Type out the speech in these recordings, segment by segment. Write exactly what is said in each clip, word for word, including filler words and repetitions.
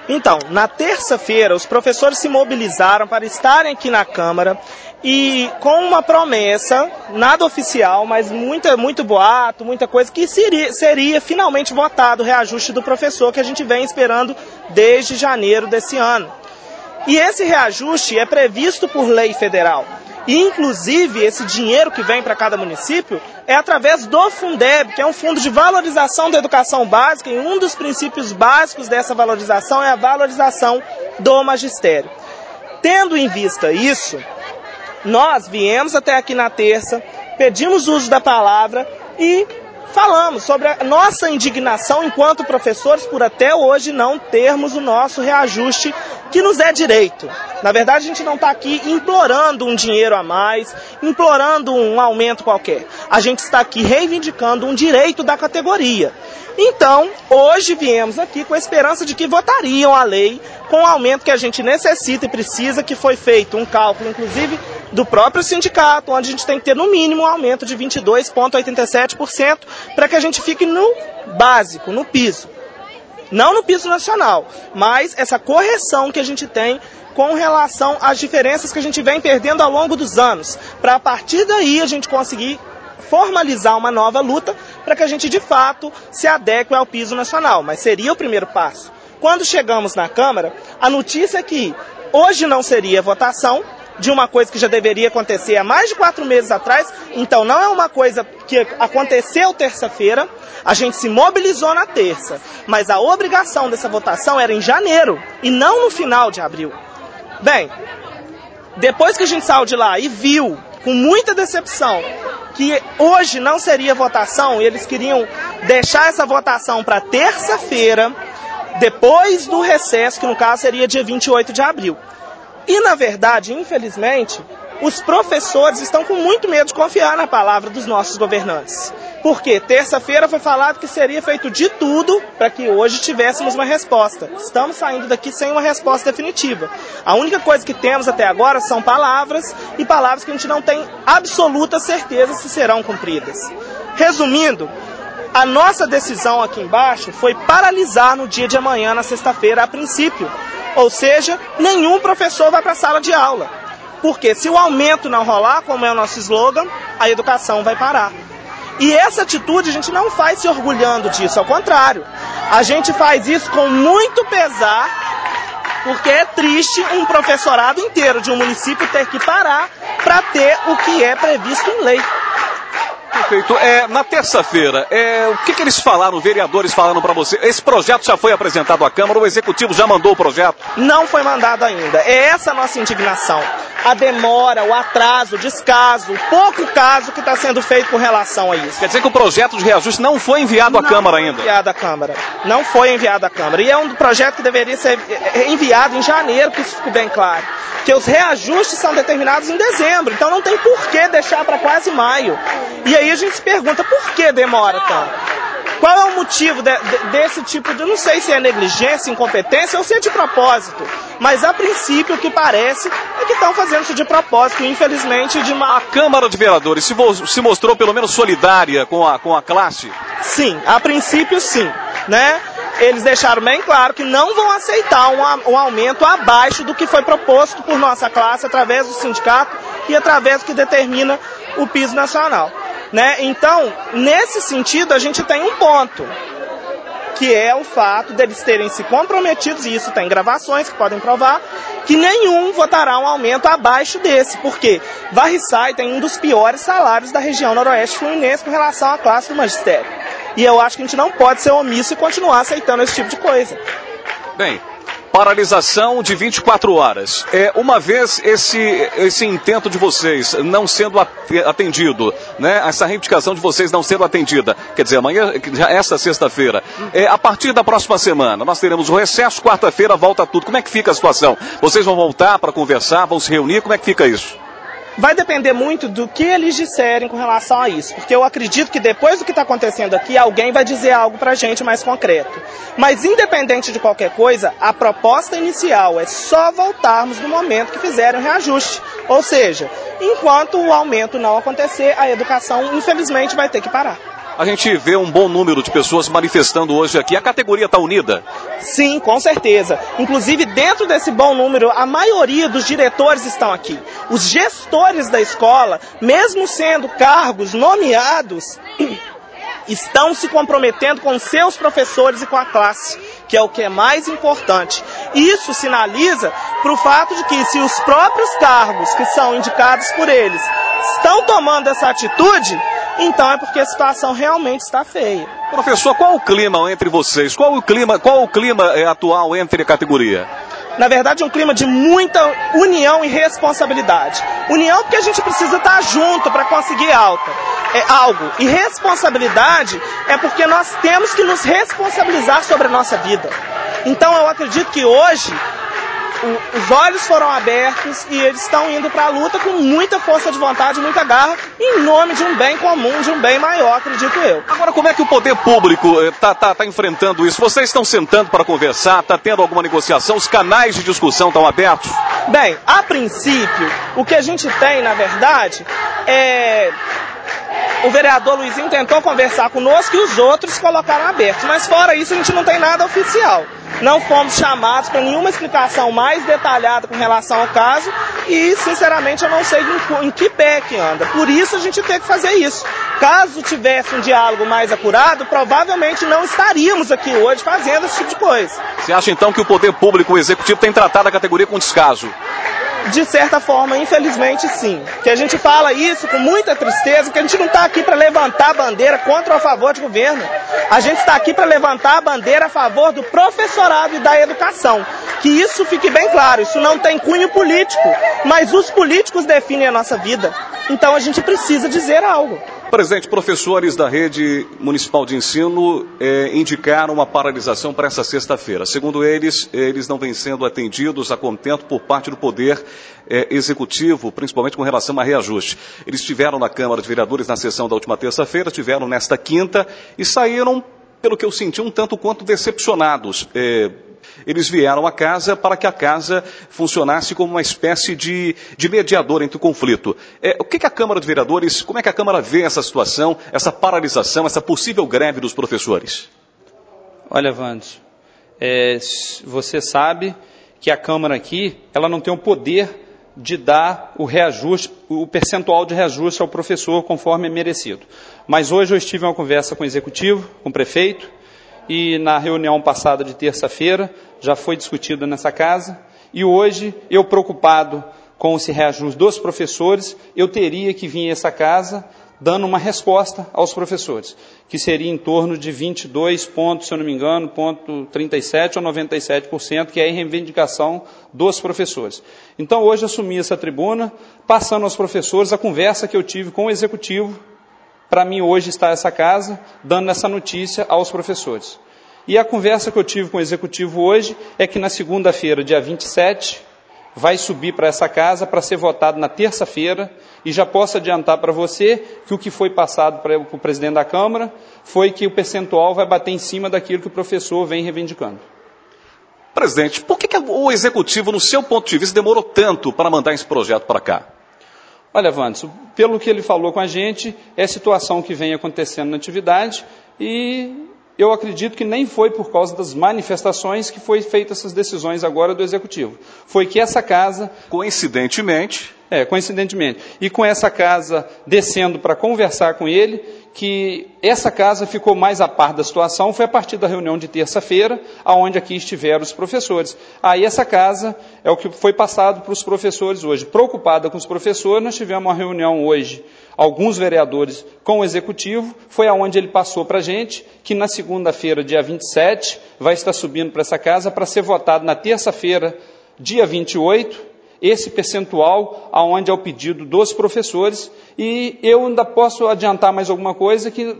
Então, na terça-feira, os professores se mobilizaram para estarem aqui na Câmara e com uma promessa, nada oficial, mas muita, muito boato, muita coisa, que seria, seria finalmente votado o reajuste do professor que a gente vem esperando desde janeiro desse ano. E esse reajuste é previsto por lei federal. E, inclusive, esse dinheiro que vem para cada município é através do Fundeb, que é um fundo de valorização da educação básica, e um dos princípios básicos dessa valorização é a valorização do magistério. Tendo em vista isso, nós viemos até aqui na terça, pedimos uso da palavra e falamos sobre a nossa indignação enquanto professores por até hoje não termos o nosso reajuste que nos é direito. Na verdade, a gente não está aqui implorando um dinheiro a mais, implorando um aumento qualquer. A gente está aqui reivindicando um direito da categoria. Então, hoje viemos aqui com a esperança de que votariam a lei com o aumento que a gente necessita e precisa, que foi feito um cálculo, inclusive, do próprio sindicato, onde a gente tem que ter no mínimo um aumento de vinte e dois vírgula oitenta e sete por cento para que a gente fique no básico, no piso. Não no piso nacional, mas essa correção que a gente tem com relação às diferenças que a gente vem perdendo ao longo dos anos, para a partir daí a gente conseguir formalizar uma nova luta para que a gente de fato se adeque ao piso nacional, mas seria o primeiro passo. Quando chegamos na Câmara, a notícia é que hoje não seria votação de uma coisa que já deveria acontecer há mais de quatro meses atrás, então não é uma coisa que aconteceu terça-feira, a gente se mobilizou na terça, mas a obrigação dessa votação era em janeiro e não no final de abril. Bem, depois que a gente saiu de lá e viu, com muita decepção, que hoje não seria votação e eles queriam deixar essa votação para terça-feira, depois do recesso, que no caso seria dia vinte e oito de abril. E, na verdade, infelizmente, os professores estão com muito medo de confiar na palavra dos nossos governantes. Porque terça-feira foi falado que seria feito de tudo para que hoje tivéssemos uma resposta. Estamos saindo daqui sem uma resposta definitiva. A única coisa que temos até agora são palavras, e palavras que a gente não tem absoluta certeza se serão cumpridas. Resumindo, a nossa decisão aqui embaixo foi paralisar no dia de amanhã, na sexta-feira, a princípio. Ou seja, nenhum professor vai para a sala de aula. Porque se o aumento não rolar, como é o nosso slogan, a educação vai parar. E essa atitude a gente não faz se orgulhando disso, ao contrário. A gente faz isso com muito pesar, porque é triste um professorado inteiro de um município ter que parar para ter o que é previsto em lei. Perfeito. É, na terça-feira, é, o que, que eles falaram, vereadores falaram para você? Esse projeto já foi apresentado à Câmara, o Executivo já mandou o projeto? Não foi mandado ainda. É essa a nossa indignação. A demora, o atraso, o descaso, o pouco caso que está sendo feito com relação a isso. Quer dizer que o projeto de reajuste não foi enviado à não Câmara foi ainda? enviado à Câmara. Não foi enviado à Câmara. E é um projeto que deveria ser enviado em janeiro, que isso fique bem claro. Porque os reajustes são determinados em dezembro, então não tem por que deixar para quase maio. E aí a gente se pergunta por que demora tanto? Qual é o motivo de, de, desse tipo de, não sei se é negligência, incompetência ou se é de propósito, mas a princípio o que parece é que estão fazendo isso de propósito, infelizmente de uma... A Câmara de Vereadores se, se mostrou pelo menos solidária com a, com a classe? Sim, a princípio sim, né? Eles deixaram bem claro que não vão aceitar um, um aumento abaixo do que foi proposto por nossa classe através do sindicato e através do que determina o piso nacional. Né? Então, nesse sentido, a gente tem um ponto, que é o fato deles terem se comprometido, e isso tem gravações que podem provar, que nenhum votará um aumento abaixo desse, porque Varriçai tem um dos piores salários da região noroeste fluminense com relação à classe do magistério. E eu acho que a gente não pode ser omisso e continuar aceitando esse tipo de coisa. Bem, paralisação de vinte e quatro horas. É, uma vez esse, esse intento de vocês não sendo atendido, né, essa reivindicação de vocês não sendo atendida, quer dizer, amanhã, esta sexta-feira, é, a partir da próxima semana, nós teremos o recesso, quarta-feira volta tudo. Como é que fica a situação? Vocês vão voltar para conversar, vão se reunir? Como é que fica isso? Vai depender muito do que eles disserem com relação a isso, porque eu acredito que depois do que está acontecendo aqui, alguém vai dizer algo para a gente mais concreto. Mas independente de qualquer coisa, a proposta inicial é só voltarmos no momento que fizerem o reajuste. Ou seja, enquanto o aumento não acontecer, a educação infelizmente vai ter que parar. A gente vê um bom número de pessoas manifestando hoje aqui. A categoria está unida? Sim, com certeza. Inclusive, dentro desse bom número, a maioria dos diretores estão aqui. Os gestores da escola, mesmo sendo cargos nomeados, estão se comprometendo com seus professores e com a classe, que é o que é mais importante. Isso sinaliza para o fato de que, se os próprios cargos que são indicados por eles estão tomando essa atitude, então é porque a situação realmente está feia. Professor, qual o clima entre vocês? Qual o clima, qual o clima é, atual entre a categoria? Na verdade, é um clima de muita união e responsabilidade. União porque a gente precisa estar junto para conseguir alta, é, algo. E responsabilidade é porque nós temos que nos responsabilizar sobre a nossa vida. Então, eu acredito que hoje o, os olhos foram abertos e eles estão indo para a luta com muita força de vontade, muita garra, em nome de um bem comum, de um bem maior, acredito eu. Agora, como é que o poder público está tá, tá enfrentando isso? Vocês estão sentando para conversar? Está tendo alguma negociação? Os canais de discussão estão abertos? Bem, a princípio, o que a gente tem, na verdade, é... O vereador Luizinho tentou conversar conosco e os outros colocaram aberto. Mas fora isso, a gente não tem nada oficial. Não fomos chamados para nenhuma explicação mais detalhada com relação ao caso e, sinceramente, eu não sei em, em que pé que anda. Por isso a gente tem que fazer isso. Caso tivesse um diálogo mais acurado, provavelmente não estaríamos aqui hoje fazendo esse tipo de coisa. Você acha, então, que o poder público, o executivo, tem tratado a categoria com descaso? De certa forma, infelizmente, sim. Que a gente fala isso com muita tristeza, que a gente não está aqui para levantar a bandeira contra ou a favor de governo. A gente está aqui para levantar a bandeira a favor do professorado e da educação. Que isso fique bem claro, isso não tem cunho político, mas os políticos definem a nossa vida. Então a gente precisa dizer algo. Presidente, professores da rede municipal de ensino eh, indicaram uma paralisação para essa sexta-feira. Segundo eles, eles não vêm sendo atendidos a contento por parte do Poder eh, Executivo, principalmente com relação a reajuste. Eles estiveram na Câmara de Vereadores na sessão da última terça-feira, estiveram nesta quinta e saíram, pelo que eu senti, um tanto quanto decepcionados. Eh, Eles vieram à casa para que a casa funcionasse como uma espécie de, de mediador entre o conflito. É, o que, que a Câmara de Vereadores, como é que a Câmara vê essa situação, essa paralisação, essa possível greve dos professores? Olha, Wanderson, é, você sabe que a Câmara aqui, ela não tem o poder de dar o reajuste, o percentual de reajuste ao professor conforme é merecido. Mas hoje eu estive em uma conversa com o Executivo, com o Prefeito, e na reunião passada de terça-feira já foi discutido nessa casa, e hoje, eu preocupado com esse reajuste dos professores, eu teria que vir a essa casa dando uma resposta aos professores, que seria em torno de vinte e dois pontos, se eu não me engano, ponto trinta e sete ou noventa e sete por cento, que é a reivindicação dos professores. Então hoje assumi essa tribuna, passando aos professores a conversa que eu tive com o Executivo, para mim hoje está essa casa, dando essa notícia aos professores. E a conversa que eu tive com o Executivo hoje é que na segunda-feira, dia vinte e sete, vai subir para essa casa para ser votado na terça-feira, e já posso adiantar para você que o que foi passado para o presidente da Câmara foi que o percentual vai bater em cima daquilo que o professor vem reivindicando. Presidente, por que, que o Executivo, no seu ponto de vista, demorou tanto para mandar esse projeto para cá? Olha, Wanderson, pelo que ele falou com a gente, é situação que vem acontecendo na atividade e eu acredito que nem foi por causa das manifestações que foi feitas essas decisões agora do Executivo. Foi que essa casa... Coincidentemente... É, coincidentemente. E com essa casa descendo para conversar com ele, que essa casa ficou mais a par da situação, foi a partir da reunião de terça-feira, aonde aqui estiveram os professores. Aí essa casa é o que foi passado para os professores hoje. Preocupada com os professores, nós tivemos uma reunião hoje, alguns vereadores com o Executivo, foi aonde ele passou para a gente, que na segunda-feira, dia vinte e sete, vai estar subindo para essa casa para ser votado na terça-feira, dia vinte e oito, esse percentual aonde é o pedido dos professores, e eu ainda posso adiantar mais alguma coisa que,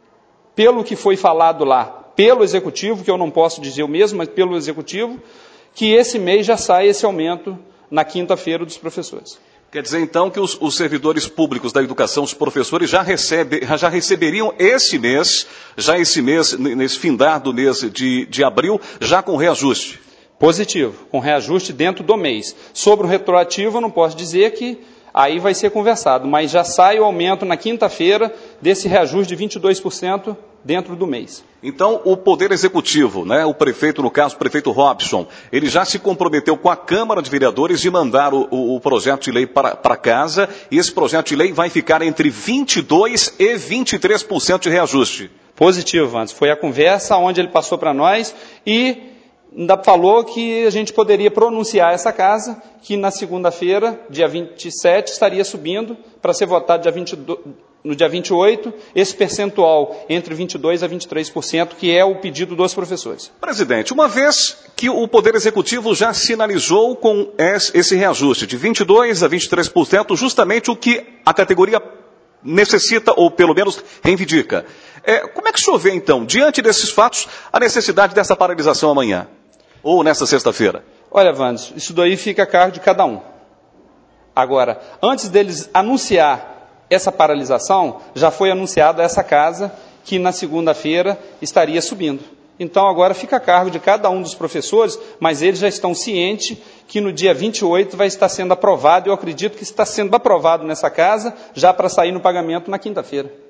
pelo que foi falado lá, pelo Executivo, que eu não posso dizer o mesmo, mas pelo Executivo, que esse mês já sai esse aumento na quinta-feira dos professores. Quer dizer, então, que os, os servidores públicos da educação, os professores, já, recebe, já receberiam esse mês, já esse mês, nesse findar do mês de, de abril, já com reajuste? Positivo, com reajuste dentro do mês. Sobre o retroativo, eu não posso dizer que aí vai ser conversado, mas já sai o aumento na quinta-feira desse reajuste de vinte e dois por cento dentro do mês. Então, o Poder Executivo, né, o prefeito, no caso, o prefeito Robson, ele já se comprometeu com a Câmara de Vereadores de mandar o, o, o projeto de lei para, para casa, e esse projeto de lei vai ficar entre vinte e dois por cento e vinte e três por cento de reajuste. Positivo, Vandes. Foi a conversa onde ele passou para nós e ainda falou que a gente poderia pronunciar essa casa, que na segunda-feira, dia vinte e sete, estaria subindo para ser votado dia vinte e dois, no dia vinte e oito, esse percentual entre vinte e dois por cento a vinte e três por cento, que é o pedido dos professores. Presidente, uma vez que o Poder Executivo já sinalizou com esse reajuste de vinte e dois por cento a vinte e três por cento, justamente o que a categoria necessita, ou pelo menos reivindica. É, como é que o senhor vê, então, diante desses fatos, a necessidade dessa paralisação amanhã? Ou nesta sexta-feira? Olha, Vandes, isso daí fica a cargo de cada um. Agora, antes deles anunciar essa paralisação, já foi anunciada essa casa que na segunda-feira estaria subindo. Então agora fica a cargo de cada um dos professores, mas eles já estão cientes que no dia vinte e oito vai estar sendo aprovado, eu acredito que está sendo aprovado nessa casa, já para sair no pagamento na quinta-feira.